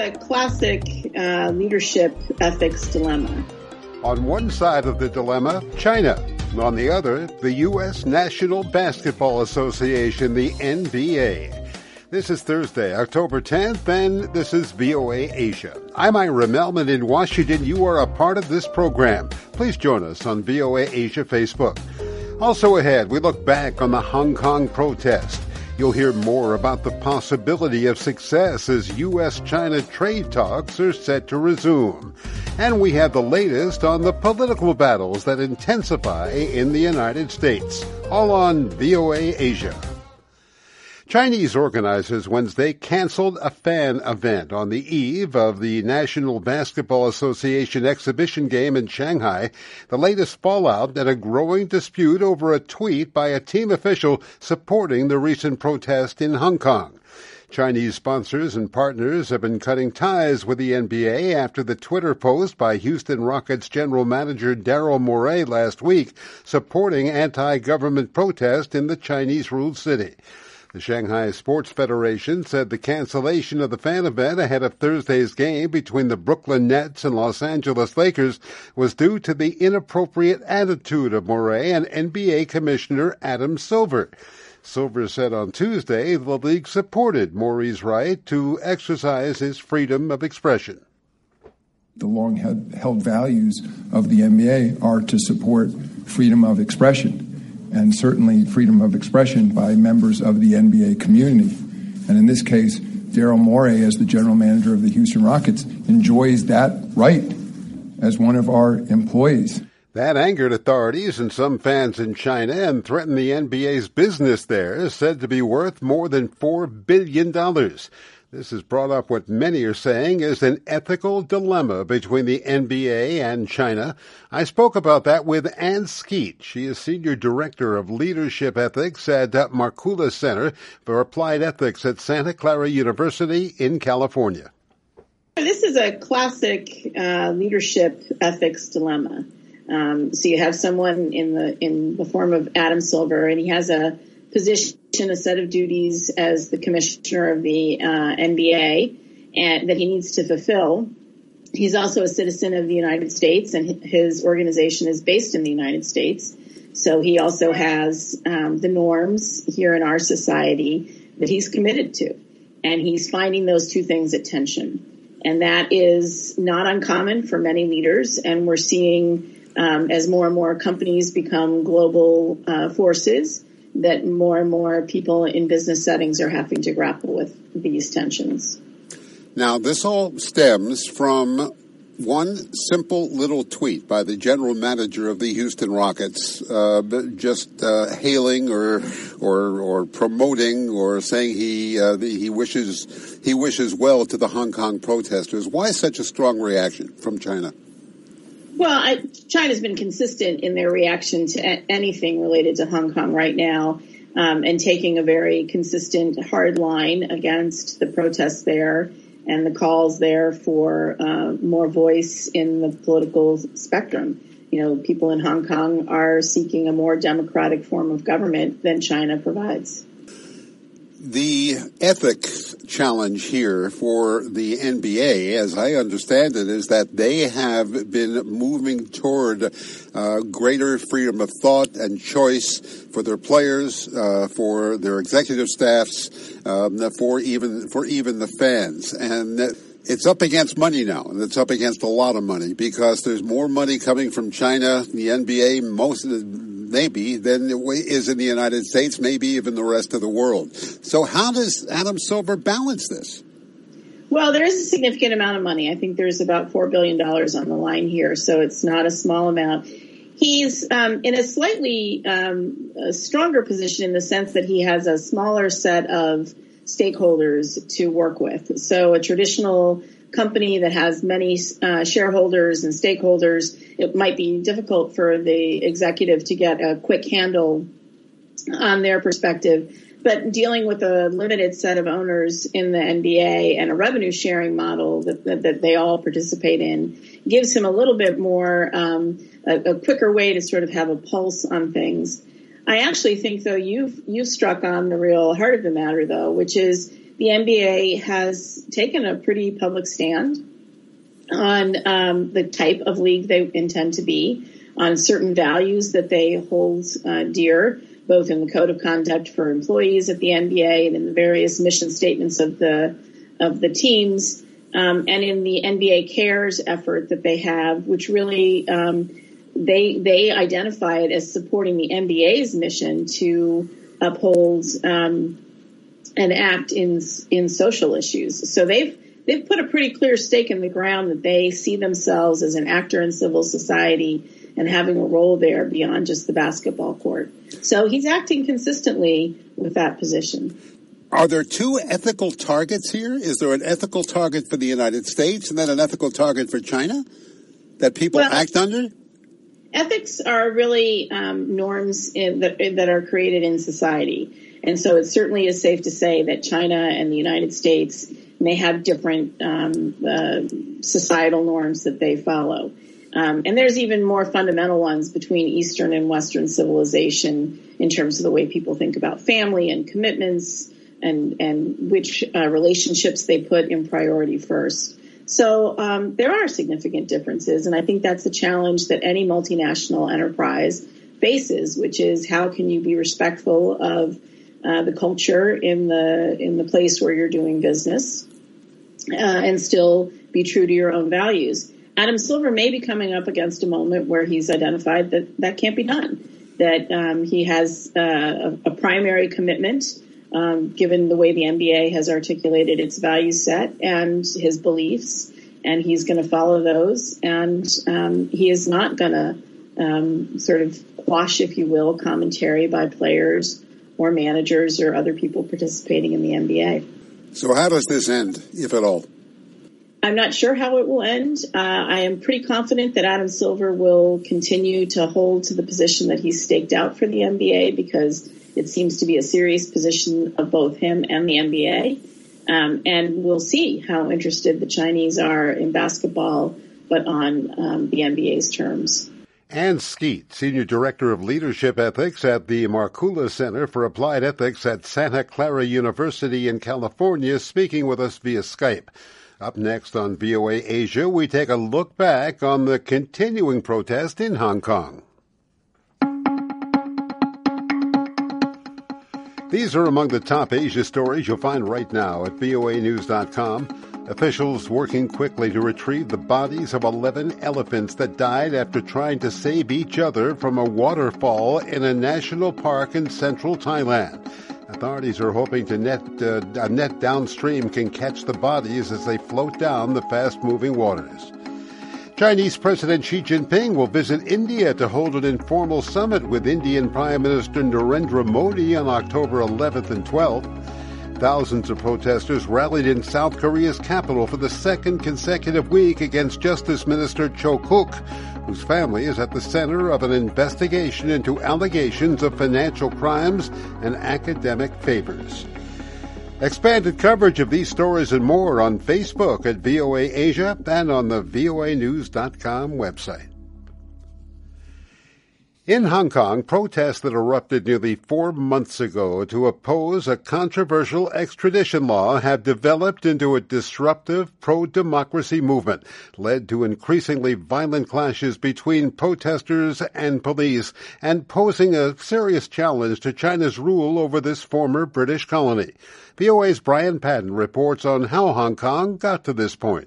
a classic leadership ethics dilemma. On one side of the dilemma, China. On the other, the U.S. National Basketball Association, the NBA. This is Thursday, October 10th, and this is VOA Asia. I'm Ira Melman in Washington. You are a part of this program. Please join us on VOA Asia Facebook. Also ahead, we look back on the Hong Kong protest. You'll hear more about the possibility of success as U.S.-China trade talks are set to resume. And we have the latest on the political battles that intensify in the United States. All on VOA Asia. Chinese organizers Wednesday canceled a fan event on the eve of the National Basketball Association exhibition game in Shanghai, the latest fallout and a growing dispute over a tweet by a team official supporting the recent protest in Hong Kong. Chinese sponsors and partners have been cutting ties with the NBA after the Twitter post by Houston Rockets general manager Daryl Morey last week supporting anti-government protest in the Chinese-ruled city. The Shanghai Sports Federation said the cancellation of the fan event ahead of Thursday's game between the Brooklyn Nets and Los Angeles Lakers was due to the inappropriate attitude of Morey and NBA Commissioner Adam Silver. Silver said on Tuesday the league supported Morey's right to exercise his freedom of expression. The long-held values of the NBA are to support freedom of expression, and certainly freedom of expression by members of the NBA community. And in this case, Daryl Morey, as the general manager of the Houston Rockets, enjoys that right as one of our employees. That angered authorities and some fans in China and threatened the NBA's business there, said to be worth more than $4 billion. This has brought up what many are saying is an ethical dilemma between the NBA and China. I spoke about that with Ann Skeet. She is Senior Director of Leadership Ethics at Markula Center for Applied Ethics at Santa Clara University in California. This is a classic leadership ethics dilemma. So you have someone in the form of Adam Silver, and he has a position, a set of duties as the commissioner of the NBA and that he needs to fulfill. He's also a citizen of the United States, and his organization is based in the United States. So he also has the norms here in our society that he's committed to. And he's finding those two things at tension. And that is not uncommon for many leaders. And we're seeing as more and more companies become global forces, that more and more people in business settings are having to grapple with these tensions. Now, this all stems from one simple little tweet by the general manager of the Houston Rockets, hailing or promoting or saying he wishes well to the Hong Kong protesters. Why such a strong reaction from China? Well, China's been consistent in their reaction to anything related to Hong Kong right now, and taking a very consistent hard line against the protests there and the calls there for more voice in the political spectrum. You know, people in Hong Kong are seeking a more democratic form of government than China provides. The ethics challenge here for the NBA, as I understand it, is that they have been moving toward greater freedom of thought and choice for their players, for their executive staffs, for even the fans. And it's up against money now, and it's up against a lot of money because there's more money coming from China, the NBA, maybe than it is in the United States, maybe even the rest of the world. So how does Adam Silver balance this? Well, there is a significant amount of money. I think there's about $4 billion on the line here, so it's not a small amount. He's in a slightly stronger position in the sense that he has a smaller set of stakeholders to work with. So a traditional company that has many shareholders and stakeholders, it might be difficult for the executive to get a quick handle on their perspective. But dealing with a limited set of owners in the NBA and a revenue sharing model that they all participate in gives him a little bit more, a quicker way to sort of have a pulse on things. I actually think, though, you've struck on the real heart of the matter, though, which is the the NBA has taken a pretty public stand on the type of league they intend to be, on certain values that they hold dear, both in the code of conduct for employees at the NBA and in the various mission statements of the teams, and in the NBA Cares effort that they have, which really they identify it as supporting the NBA's mission to uphold and act in social issues. So they've put a pretty clear stake in the ground that they see themselves as an actor in civil society and having a role there beyond just the basketball court. So he's acting consistently with that position. Are there two ethical targets here? Is there an ethical target for the United States and then an ethical target for China that people act under? Ethics are really norms that are created in society. And so it certainly is safe to say that China and the United States may have different societal norms that they follow. And there's even more fundamental ones between Eastern and Western civilization in terms of the way people think about family and commitments and which relationships they put in priority first. So there are significant differences, and I think that's the challenge that any multinational enterprise faces, which is how can you be respectful of the culture in the place where you're doing business and still be true to your own values. Adam Silver may be coming up against a moment where he's identified that can't be done, that he has a primary commitment, given the way the NBA has articulated its value set and his beliefs, and he's going to follow those, and he is not going to sort of quash, if you will, commentary by players or managers or other people participating in the NBA. So how does this end, if at all? I'm not sure how it will end. I am pretty confident that Adam Silver will continue to hold to the position that he's staked out for the NBA, because it seems to be a serious position of both him and the NBA. And we'll see how interested the Chinese are in basketball, but on the NBA's terms. Ann Skeet, Senior Director of Leadership Ethics at the Markula Center for Applied Ethics at Santa Clara University in California, speaking with us via Skype. Up next on VOA Asia, we take a look back on the continuing protest in Hong Kong. These are among the top Asia stories you'll find right now at voanews.com. Officials working quickly to retrieve the bodies of 11 elephants that died after trying to save each other from a waterfall in a national park in central Thailand. Authorities are hoping to a net downstream can catch the bodies as they float down the fast-moving waters. Chinese President Xi Jinping will visit India to hold an informal summit with Indian Prime Minister Narendra Modi on October 11th and 12th. Thousands of protesters rallied in South Korea's capital for the second consecutive week against Justice Minister Cho Kuk, whose family is at the center of an investigation into allegations of financial crimes and academic favors. Expanded coverage of these stories and more on Facebook at VOA Asia and on the voanews.com website. In Hong Kong, protests that erupted nearly 4 months ago to oppose a controversial extradition law have developed into a disruptive pro-democracy movement, led to increasingly violent clashes between protesters and police, and posing a serious challenge to China's rule over this former British colony. VOA's Brian Patton reports on how Hong Kong got to this point.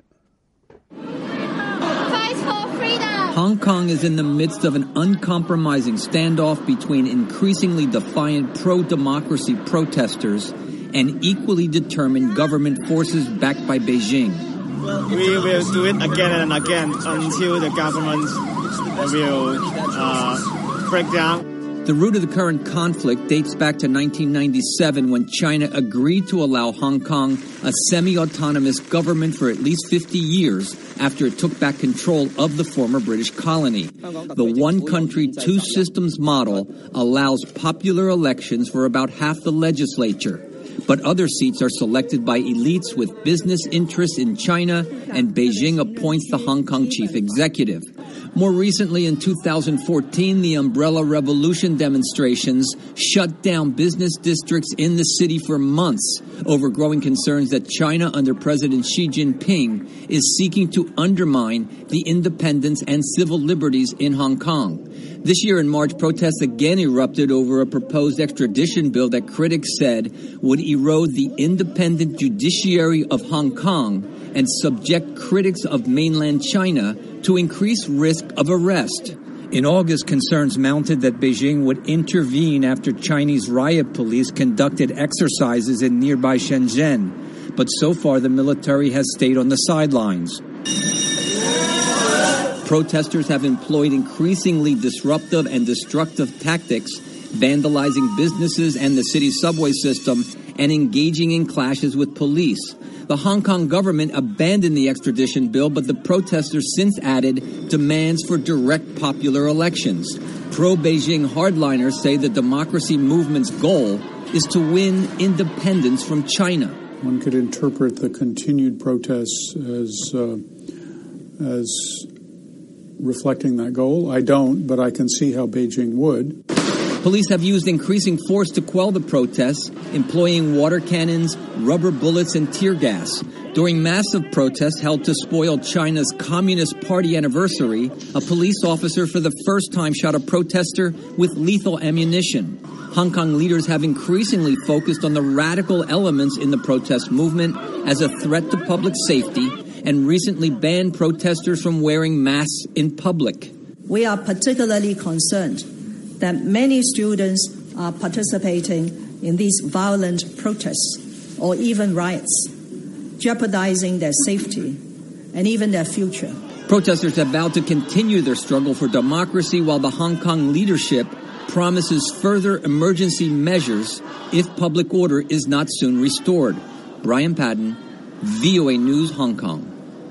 Hong Kong is in the midst of an uncompromising standoff between increasingly defiant pro-democracy protesters and equally determined government forces backed by Beijing. We will do it again and again until the government will break down. The root of the current conflict dates back to 1997, when China agreed to allow Hong Kong a semi-autonomous government for at least 50 years after it took back control of the former British colony. The one country, two systems model allows popular elections for about half the legislature, but other seats are selected by elites with business interests in China, and Beijing appoints the Hong Kong chief executive. More recently, in 2014, the Umbrella Revolution demonstrations shut down business districts in the city for months over growing concerns that China under President Xi Jinping is seeking to undermine the independence and civil liberties in Hong Kong. This year in March, protests again erupted over a proposed extradition bill that critics said would erode the independent judiciary of Hong Kong and subject critics of mainland China to increased risk of arrest. In August, concerns mounted that Beijing would intervene after Chinese riot police conducted exercises in nearby Shenzhen. But so far, the military has stayed on the sidelines. Protesters have employed increasingly disruptive and destructive tactics, vandalizing businesses and the city's subway system and engaging in clashes with police. The Hong Kong government abandoned the extradition bill, but the protesters since added demands for direct popular elections. Pro-Beijing hardliners say the democracy movement's goal is to win independence from China. One could interpret the continued protests as reflecting that goal. I don't, but I can see how Beijing would. Police have used increasing force to quell the protests, employing water cannons, rubber bullets, and tear gas. During massive protests held to spoil China's Communist Party anniversary, a police officer for the first time shot a protester with lethal ammunition. Hong Kong leaders have increasingly focused on the radical elements in the protest movement as a threat to public safety and recently banned protesters from wearing masks in public. We are particularly concerned that many students are participating in these violent protests or even riots, jeopardizing their safety and even their future. Protesters have vowed to continue their struggle for democracy while the Hong Kong leadership promises further emergency measures if public order is not soon restored. Brian Padden, VOA News, Hong Kong.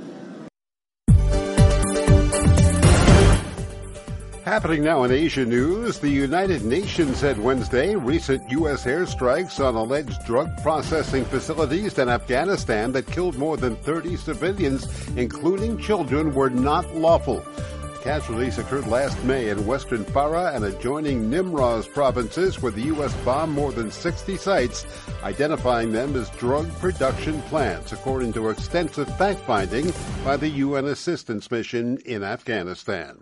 Happening now in Asia news, the United Nations said Wednesday recent U.S. airstrikes on alleged drug processing facilities in Afghanistan that killed more than 30 civilians, including children, were not lawful. Casualties occurred last May in western Farah and adjoining Nimroz provinces, where the U.S. bombed more than 60 sites, identifying them as drug production plants, according to extensive fact-finding by the UN assistance mission in Afghanistan.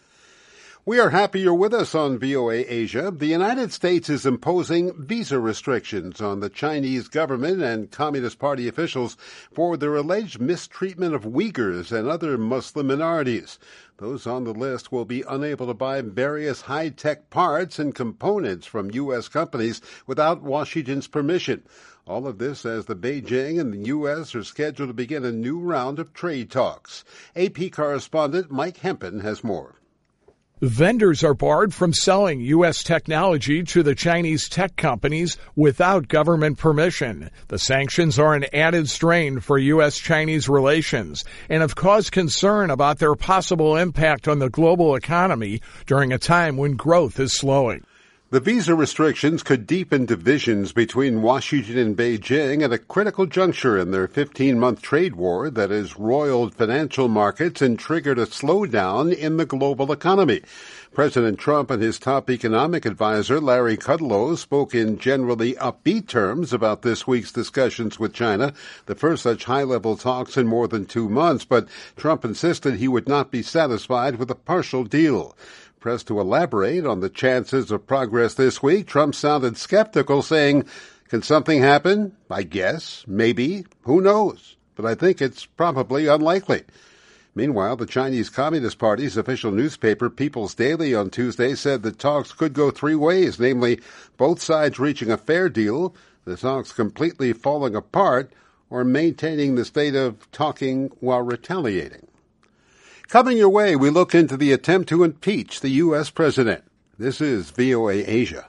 We are happy you're with us on VOA Asia. The United States is imposing visa restrictions on the Chinese government and Communist Party officials for their alleged mistreatment of Uyghurs and other Muslim minorities. Those on the list will be unable to buy various high-tech parts and components from U.S. companies without Washington's permission. All of this as the Beijing and the U.S. are scheduled to begin a new round of trade talks. AP correspondent Mike Hempen has more. Vendors are barred from selling U.S. technology to the Chinese tech companies without government permission. The sanctions are an added strain for U.S.-Chinese relations and have caused concern about their possible impact on the global economy during a time when growth is slowing. The visa restrictions could deepen divisions between Washington and Beijing at a critical juncture in their 15-month trade war that has roiled financial markets and triggered a slowdown in the global economy. President Trump and his top economic advisor, Larry Kudlow, spoke in generally upbeat terms about this week's discussions with China, the first such high-level talks in more than 2 months, but Trump insisted he would not be satisfied with a partial deal. Pressed to elaborate on the chances of progress this week, Trump sounded skeptical, saying, "Can something happen? I guess. Maybe. Who knows? But I think it's probably unlikely." Meanwhile, the Chinese Communist Party's official newspaper, People's Daily, on Tuesday said the talks could go 3 ways, namely both sides reaching a fair deal, the talks completely falling apart, or maintaining the state of talking while retaliating. Coming your way, we look into the attempt to impeach the U.S. president. This is VOA Asia.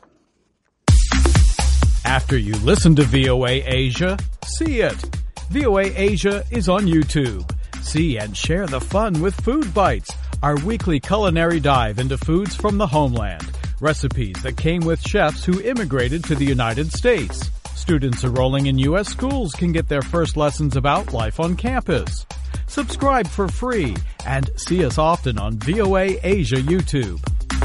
After you listen to VOA Asia, see it. VOA Asia is on YouTube. See and share the fun with Food Bites, our weekly culinary dive into foods from the homeland. Recipes that came with chefs who immigrated to the United States. Students enrolling in U.S. schools can get their first lessons about life on campus. Subscribe for free and see us often on VOA Asia YouTube.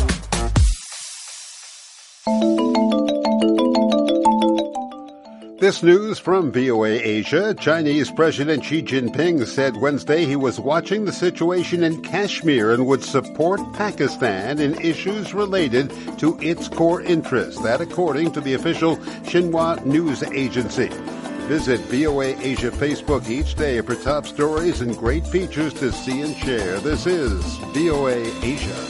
This news from VOA Asia. Chinese President Xi Jinping said Wednesday he was watching the situation in Kashmir and would support Pakistan in issues related to its core interests. That according to the official Xinhua news agency. Visit VOA Asia Facebook each day for top stories and great features to see and share. This is VOA Asia.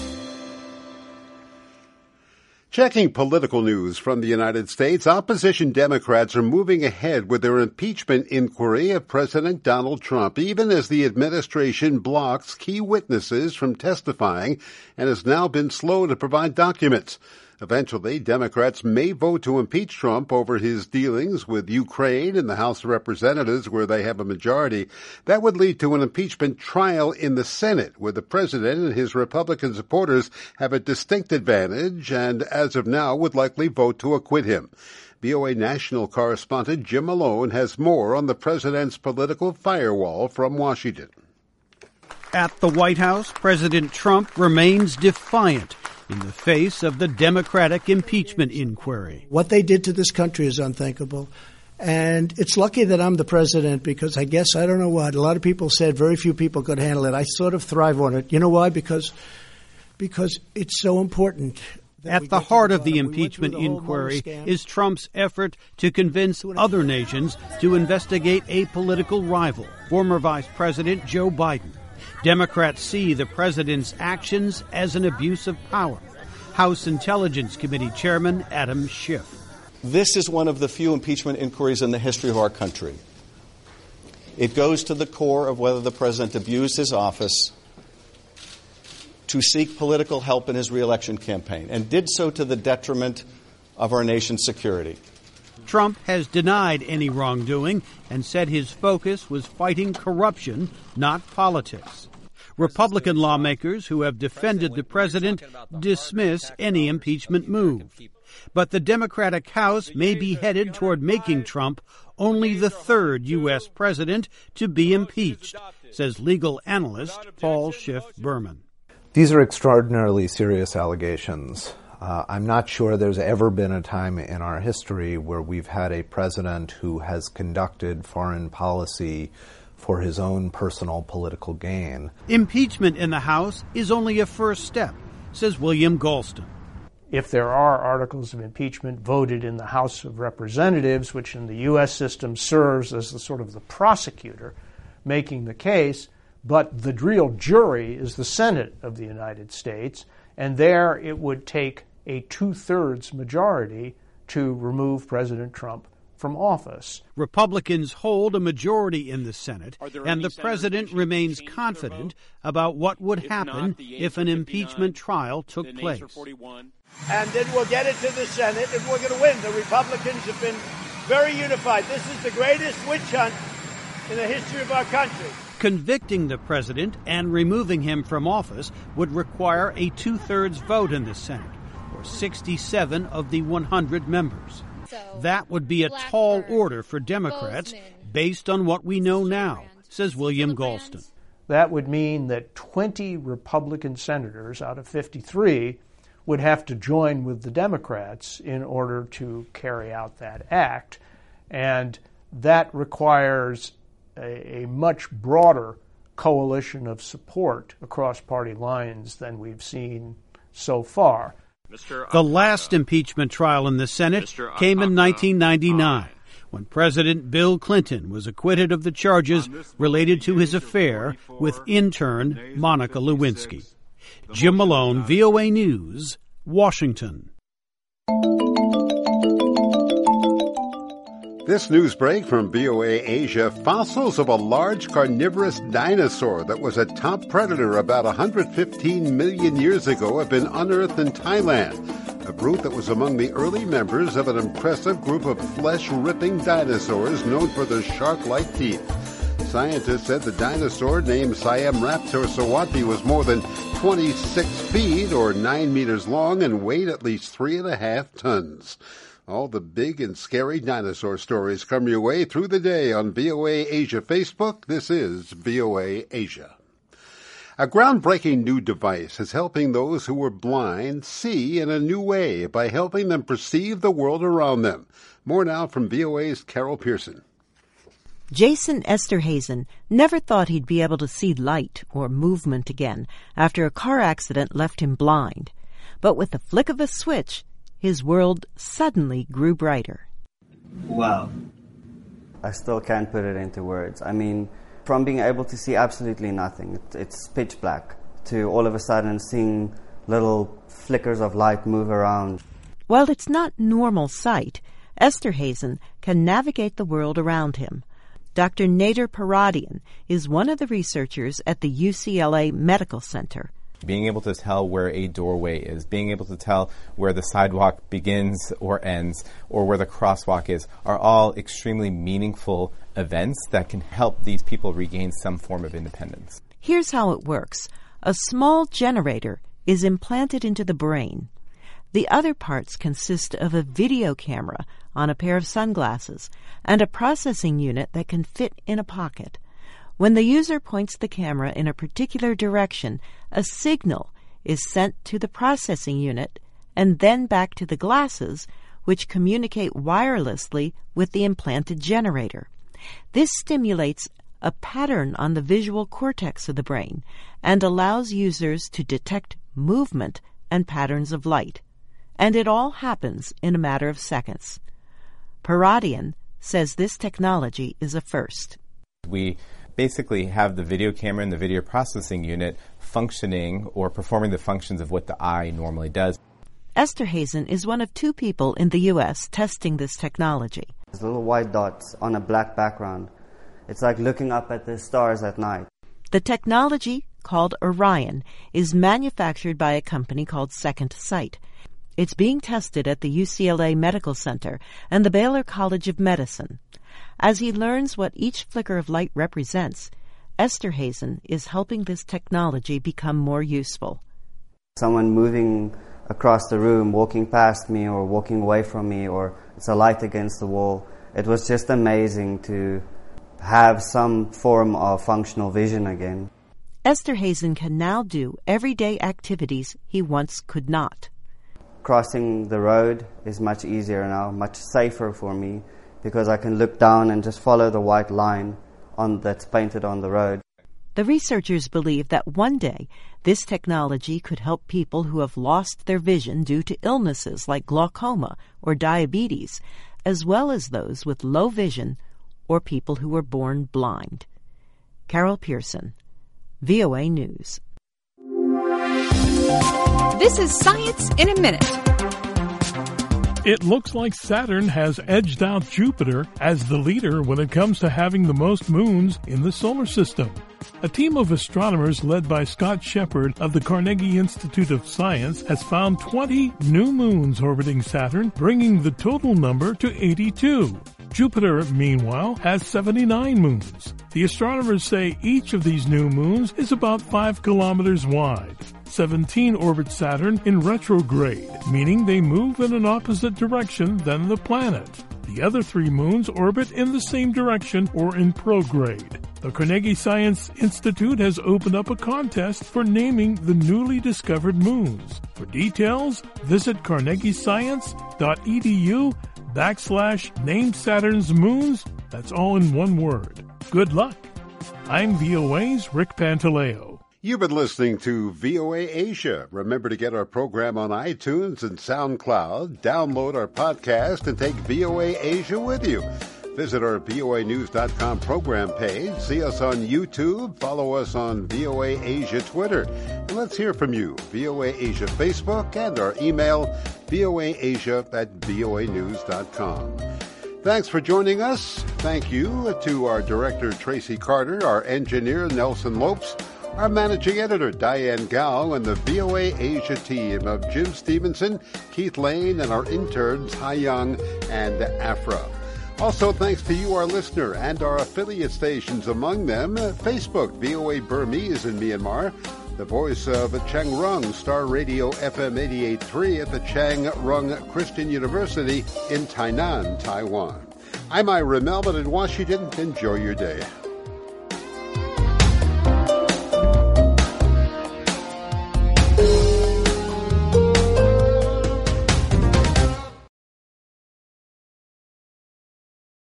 Checking political news from the United States, opposition Democrats are moving ahead with their impeachment inquiry of President Donald Trump, even as the administration blocks key witnesses from testifying and has now been slow to provide documents. Eventually, Democrats may vote to impeach Trump over his dealings with Ukraine in the House of Representatives, where they have a majority. That would lead to an impeachment trial in the Senate, where the president and his Republican supporters have a distinct advantage and, as of now, would likely vote to acquit him. VOA national correspondent Jim Malone has more on the president's political firewall from Washington. At the White House, President Trump remains defiant in the face of the Democratic impeachment inquiry. What they did to this country is unthinkable. And it's lucky that I'm the president because I guess, I don't know what, a lot of people said very few people could handle it. I sort of thrive on it. You know why? Because it's so important. At the heart of the impeachment inquiry is Trump's effort to convince other nations to investigate a political rival, former Vice President Joe Biden. Democrats see the president's actions as an abuse of power. House Intelligence Committee Chairman Adam Schiff. This is one of the few impeachment inquiries in the history of our country. It goes to the core of whether the president abused his office to seek political help in his reelection campaign and did so to the detriment of our nation's security. Trump has denied any wrongdoing and said his focus was fighting corruption, not politics. Republican lawmakers who have defended the president dismiss any impeachment move. But the Democratic House may be headed toward making Trump only the third U.S. president to be impeached, says legal analyst Paul Schiff-Berman. These are extraordinarily serious allegations. I'm not sure there's ever been a time in our history where we've had a president who has conducted foreign policy for his own personal political gain. Impeachment in the House is only a first step, says William Galston. If there are articles of impeachment voted in the House of Representatives, which in the U.S. system serves as the sort of the prosecutor making the case, but the real jury is the Senate of the United States, and there it would take a 2/3 majority to remove President Trump from office. Republicans hold a majority in the Senate, and the president remains confident about what would happen if an impeachment trial took place. And then we'll get it to the Senate, and we're going to win. The Republicans have been very unified. This is the greatest witch hunt in the history of our country. Convicting the president and removing him from office would require a 2/3 vote in the Senate, or 67 of the 100 members. That would be a tall order for Democrats based on what we know now, says William Galston. That would mean that 20 Republican senators out of 53 would have to join with the Democrats in order to carry out that act. And that requires a much broader coalition of support across party lines than we've seen so far. The last impeachment trial in the Senate came in 1999, when President Bill Clinton was acquitted of the charges related to his affair with intern Monica Lewinsky. Jim Malone, VOA News, Washington. This news break from VOA Asia, fossils of a large carnivorous dinosaur that was a top predator about 115 million years ago have been unearthed in Thailand, a group that was among the early members of an impressive group of flesh-ripping dinosaurs known for their shark-like teeth. Scientists said the dinosaur, named Siamraptor sawati, was more than 26 feet or 9 meters long and weighed at least 3.5 tons. All the big and scary dinosaur stories come your way through the day on VOA Asia Facebook. This is VOA Asia. A groundbreaking new device is helping those who are blind see in a new way by helping them perceive the world around them. More now from VOA's Carol Pearson. Jason Esterhazen never thought he'd be able to see light or movement again after a car accident left him blind. But with the flick of a switch, his world suddenly grew brighter. Wow. I still can't put it into words. I mean, from being able to see absolutely nothing, it's pitch black, to all of a sudden seeing little flickers of light move around. While it's not normal sight, Esterhazen can navigate the world around him. Dr. Nader Paradian is one of the researchers at the UCLA Medical Center. Being able to tell where a doorway is, being able to tell where the sidewalk begins or ends, or where the crosswalk is, are all extremely meaningful events that can help these people regain some form of independence. Here's how it works. A small generator is implanted into the brain. The other parts consist of a video camera on a pair of sunglasses and a processing unit that can fit in a pocket. When the user points the camera in a particular direction, a signal is sent to the processing unit and then back to the glasses, which communicate wirelessly with the implanted generator. This stimulates a pattern on the visual cortex of the brain and allows users to detect movement and patterns of light. And it all happens in a matter of seconds. Paradian says this technology is a first. We basically have the video camera and the video processing unit functioning or performing the functions of what the eye normally does. Esterhazen is one of 2 people in the U.S. testing this technology. There's little white dots on a black background. It's like looking up at the stars at night. The technology, called Orion, is manufactured by a company called Second Sight. It's being tested at the UCLA Medical Center and the Baylor College of Medicine. As he learns what each flicker of light represents, Esterhazen is helping this technology become more useful. Someone moving across the room, walking past me or walking away from me, or it's a light against the wall. It was just amazing to have some form of functional vision again. Esterhazen can now do everyday activities he once could not. Crossing the road is much easier now, much safer for me, because I can look down and just follow the white line that's painted on the road. The researchers believe that one day this technology could help people who have lost their vision due to illnesses like glaucoma or diabetes, as well as those with low vision or people who were born blind. Carol Pearson, VOA News. This is Science in a Minute. It looks like Saturn has edged out Jupiter as the leader when it comes to having the most moons in the solar system. A team of astronomers led by Scott Shepard of the Carnegie Institute of Science has found 20 new moons orbiting Saturn, bringing the total number to 82. Jupiter, meanwhile, has 79 moons. The astronomers say each of these new moons is about 5 kilometers wide. 17 orbit Saturn in retrograde, meaning they move in an opposite direction than the planet. The other 3 moons orbit in the same direction or in prograde. The Carnegie Science Institute has opened up a contest for naming the newly discovered moons. For details, visit carnegiescience.edu/name Saturn's moons. That's all in one word. Good luck. I'm VOA's Rick Pantaleo. You've been listening to VOA Asia. Remember to get our program on iTunes and SoundCloud. Download our podcast and take VOA Asia with you. Visit our voanews.com program page. See us on YouTube. Follow us on VOA Asia Twitter. And let's hear from you. VOA Asia Facebook and our email voaasia@voanews.com. Thanks for joining us. Thank you to our director, Tracy Carter, our engineer, Nelson Lopes, our managing editor, Diane Gao, and the VOA Asia team of Jim Stevenson, Keith Lane, and our interns, Hai Young and Afra. Also, thanks to you, our listener, and our affiliate stations, among them Facebook, VOA Burmese in Myanmar, the voice of Chang Rung, Star Radio FM 88.3 at the Chang Rung Christian University in Tainan, Taiwan. I'm Ira Melvin in Washington. Enjoy your day.